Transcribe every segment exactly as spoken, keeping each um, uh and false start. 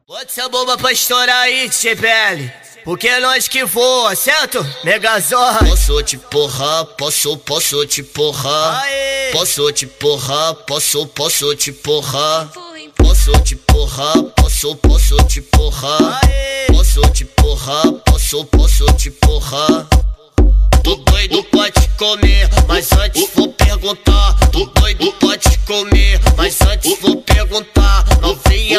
Bota essa bomba pra estourar aí, T P L, porque é nós que voa, certo? Megazord. Posso te porrar, posso, posso te porrar. Aê. Posso te porrar, posso, posso te porrar. Posso te porrar, posso, posso te porrar. Aê. Posso te porrar, posso, posso te porrar. Tô doido pode comer, mas antes vou perguntar. Tô doido pode comer, mas antes vou perguntar. Novinha,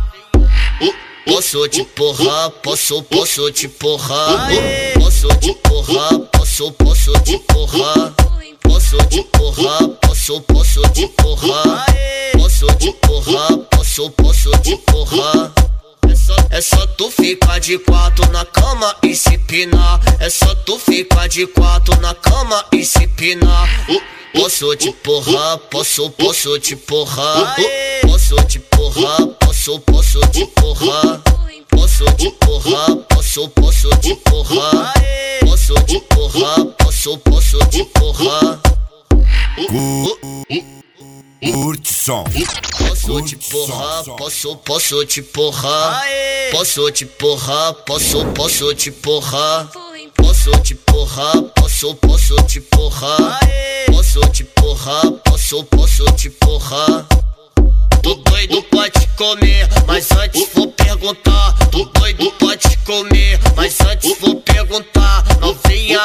posso te porrar, posso, posso te porrar. Posso te porrar, posso, posso te porrar. Posso te porrar, posso, posso te porrar. Posso te porrar, posso, posso te porrar. É só, é só tu ficar de quatro na cama e se pinar. É só tu ficar de quatro na cama e se pinar. Posso te porrar, posso, posso te porrar. Posso te porrar, posso, posso te porrar. Posso te porrar, posso, posso te porrar. Posso te porrar, posso, posso te porrar. Curte som. Posso te porrar, posso, posso te porrar. Posso te porrar, posso, posso te porrar. Posso te porrar, posso, posso te porrar. Posso te porrar, posso, posso te porrar. Tô doido pode comer, mas antes vou perguntar. Tô doido pode comer, mas antes vou perguntar. Novinha,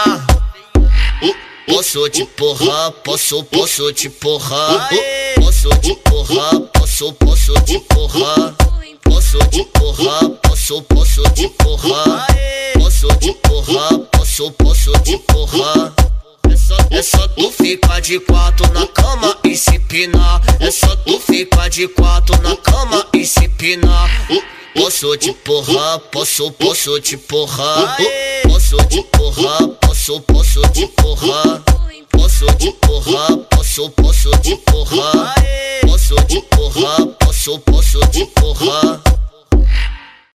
posso te porrar, posso, posso te porrar. Posso te porrar, posso, posso te porrar. Posso te porrar, posso, posso te porrar. Posso te porrar, posso, posso te porrar. É só, é só tu ficar de quatro na cama e se pinar. É só tu ficar de quatro na cama e se pinar. Posso te porrar, posso, posso te porrar. Posso te porrar, posso, posso te porrar. Posso te porrar, posso, posso te porrar. Posso te porrar, posso, posso te porrar.